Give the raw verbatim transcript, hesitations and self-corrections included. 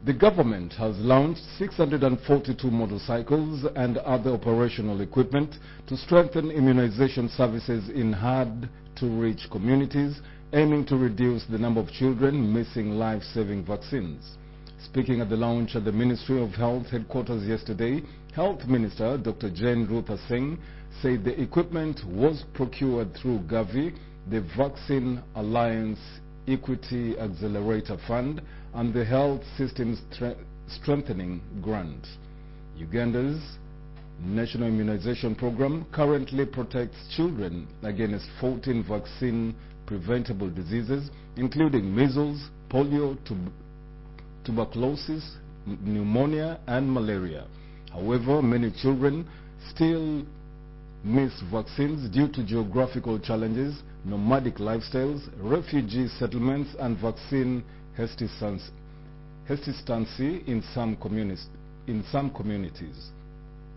The government has launched six hundred forty-two motorcycles and other operational equipment to strengthen immunization services in hard-to-reach communities, aiming to reduce the number of children missing life-saving vaccines. Speaking at the launch at the Ministry of Health headquarters yesterday, Health Minister Doctor Jane Rupa Singh said the equipment was procured through Gavi, the Vaccine Alliance Equity Accelerator Fund, and the Health Systems Strengthening Grant. Uganda's National Immunization Program currently protects children against fourteen vaccine-preventable diseases, including measles, polio, tub tuberculosis, pneumonia, and malaria. However, many children still miss vaccines due to geographical challenges, nomadic lifestyles, refugee settlements, and vaccine hesitancy in some, in some communities.